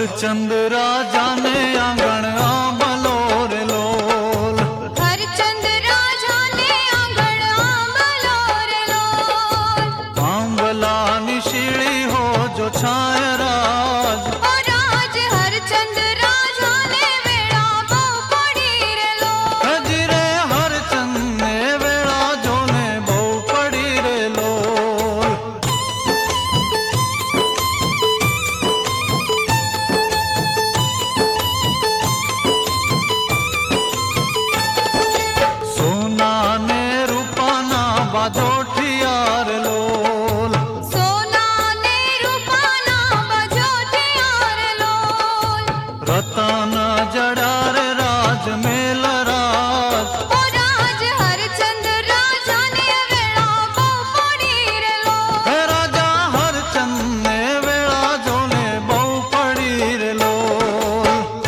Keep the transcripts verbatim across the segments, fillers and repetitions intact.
हरचंद राजा ने आंगण आंबलो रे लोल। हरचंद राजा ने आंगण आंबलो रे लोल। आंबला निशीली हो जो छाय राज। ओ राज हरचंद राजा ने वेड़ा बहु पड़ी रे लोल। हजरे हरचंद ने वेड़ा जो ने बहु पड़ी रे लोल। सोना ने रूपाना बाजोठियार लोल। सोना ने रूपाना बजोटियार लोल। रतन जड़ार राज मेल राज। ओ राज हरचंद राजा ने वेड़ा बहु पड़ी रे लोल। हे राजा हरचंद ने वेड़ा जो ने बहु पड़ी रे लोल।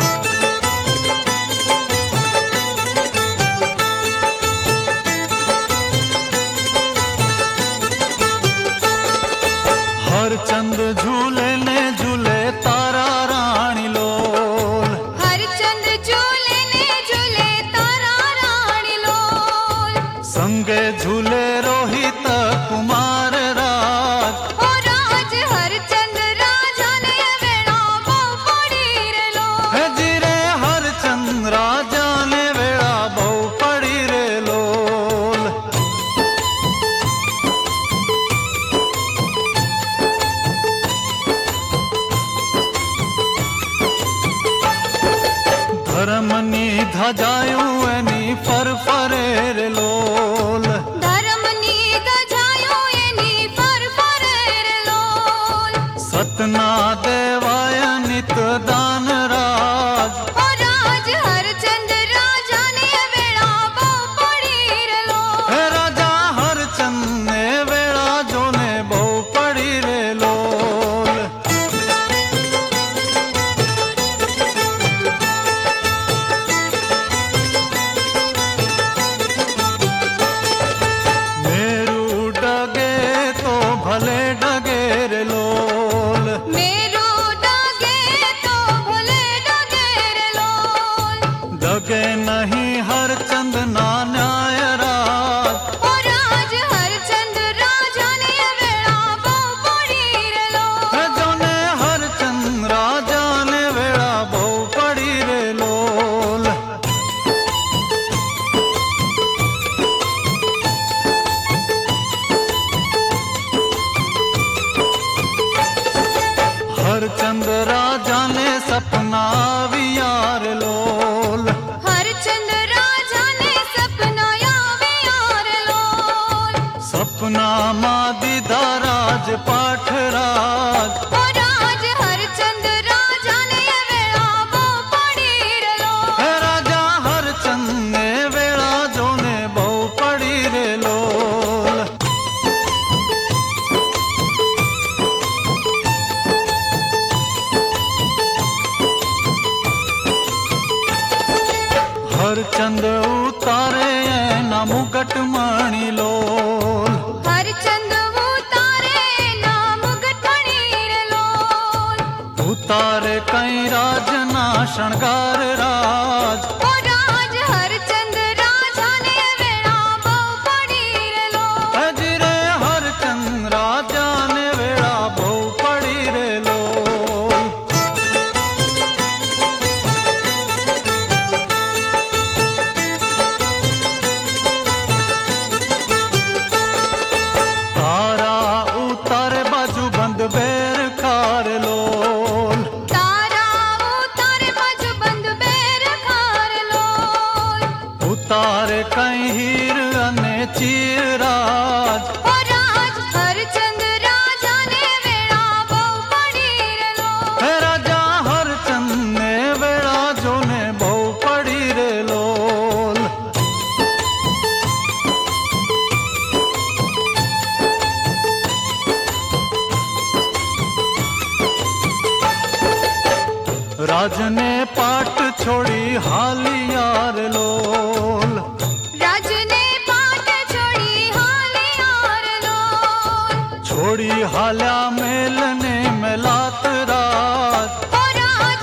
हरचंद झूले ने झूले तारा रानी लोल। हरचंद झूले ने झूले तारा रानी लोल। संगे झूले रोहित कुमार राज। ओ राज हरचंद राजा ने वेड़ा बहु पड़ी रे लोल। हे जिरे हरचंद राजा ने वेड़ा बहु पड़ी रे लोल। धर्मनी धजायूं एनी फर फरे रे लोल। धर्मनी दजायो एनी फर फरे रे लोल। सतना देवाय नित दान राज। ओ राज हरचंद राजा ने वेड़ा बहु पड़ी रे लोल। हे राजा हरचंद ने वेड़ा जो ने बहु पड़ी रे लोल। मेरू डगे तो भले डगे रे लोल। मेरू डगे तो भले डगे रे लोल। डगे नहीं हरचंद ना न्याय राज। ओ राज हरचंद राजा ने वेड़ा बहु पड़ी रे लोल। हे जो ने हरचंद राजा ने वेड़ा बहु पड़ी रे लोल। हरचंद राजा ने सपना वियार लोल। हरचंद राजा ने सपना यार लोल। सपना मा दीदा राज पाठ राज। ओ राज हरचंद राजा ने वेड़ा बहु पड़ी रे लोल। हे राजा हरचंद ने वेड़ा जो ने बहु पड़ी रे लोल। हरचंद उतारे ना मुगट मणि लोल। हरचंद उतारे ना मुगट मणि रे लोल। उतारे कई राज ना शृंगार राज। ओ राज हरचंद राजा ने वेड़ा बहु पड़ी रे लोल। हजरे हरचंद राजा ने वेड़ा बहु पड़ी रे लोल। तारा उतारे बाजू बंद बेर खार लोल। तारा उतारे बाजू बंद बेर खार लोल। उतारे कई हीर अने चीर राज। ओ राज हरचंद राजा ने वेड़ा बहु पड़ी रे लोल। हे राजा हरचंद ने वेड़ा जो ने बहु पड़ी रे लोल। राज ने पाट छोड़ी हालियार लोल। राज ने पाट छोड़ी हालियार लोल। छोड़ी हाल्या मेलने मिलात राज। ओ राज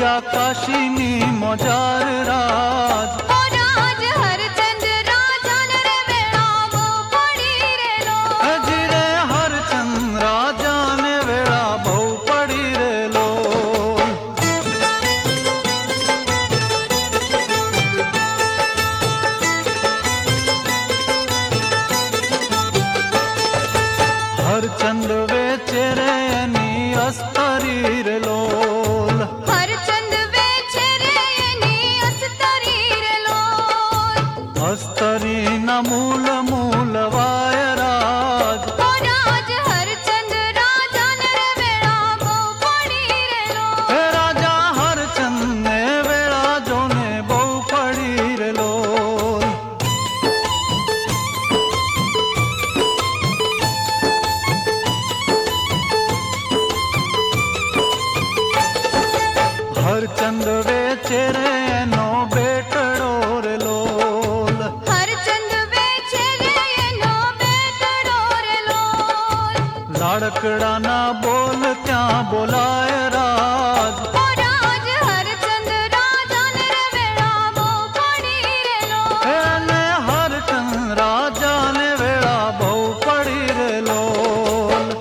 राजा काशीनी मोजार राज ओ राज हरचंद राजा ने रे वेड़ा वो पड़ी रे लो जिरे हरचंद राजा ने वेड़ा बहु पड़ी रे लो हरचंद वेचे रे एनी अस्तरी रे लोल हरचंद वेचे रे एनी अस्तरी रे लोल अस्तरी न मूल मूल वाय राज ओ राज हरचंद राजा ने रे वेड़ा वो पड़ी रे लो हे राजा हरचंद ने वेड़ा जो ने बहु पड़ी रे लोल हरचंद वेचे रे एनो बेटड़ो रे लोल हरचंद वेचे रे एनो बेटड़ो रे लोल लाड़कड़ा ना बोल क्या बोलाय राज ओ राज हरचंद राजा ने रे वेड़ा वो पड़ी रे लो एने हरचंद राजा ने वेड़ा बहु पड़ी रे लोल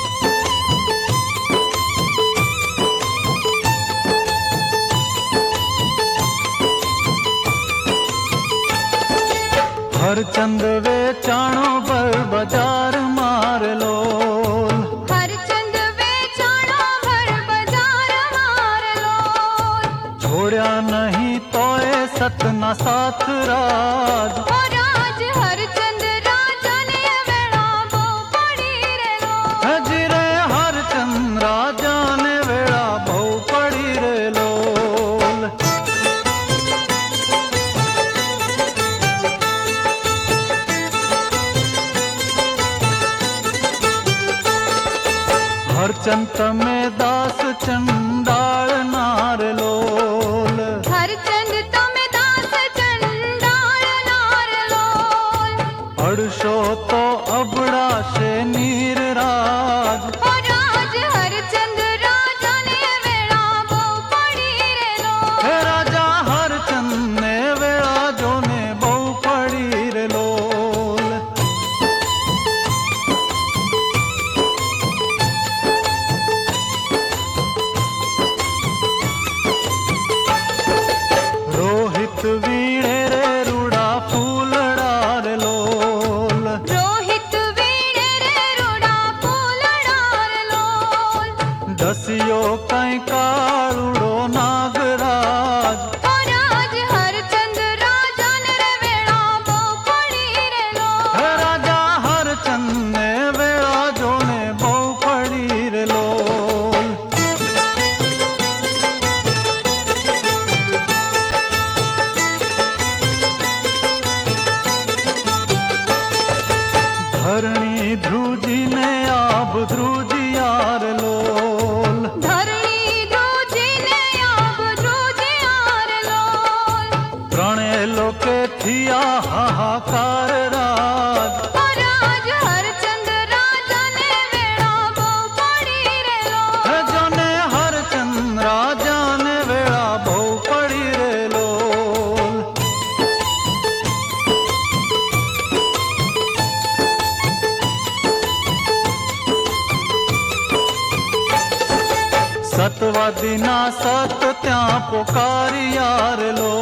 हरचंद वेचाणो पर बाजार मार लोल हरचंद वेचाणो भर बाजार मार लोल छोड़या नहीं तोए सतना साथ राज ओ राज हरचंद राजा ने वेड़ा वो पड़ी रे लो हजरे हरचंद राजा ने वेड़ा बहु पड़ी रे लोल हरचंद में दास चंडाल नार लोल हरचंद तमे दास चंडाल नार लोल अड़शो तो अबड़ा से नीर राज ओ राज हरचंद राजा ने वेड़ा वो पड़ी रे लो हे राजा हरचंद ने वेड़ा जो ने बहु पड़ी रे लोल रोहित वीणे रे रूड़ा फूलड़ा रे लोल रोहित वीणे रे रूड़ा फूलड़ा रे लोल दसियो कई कालुड़ो नागराज ओ राज हरचंद राजा ने रे वेड़ा वो पड़ी रे लो हे राजा हरचंद ने वेड़ा जो ने बहु पड़ी रे लोल धरणी ध्रुजी ने आब ध्रुजियार लोल धरणी ध्रुजी ने आब ध्रुजियार लोल त्रणे लोके थिया हाहाकार राज ओ राज हरचंद राजा ने वेड़ा वो पड़ी रे लो हे जो ने हरचंद राजा ने वेड़ा बहु पड़ी रे लोल सतवा दिना सत त्या पुकारियार लो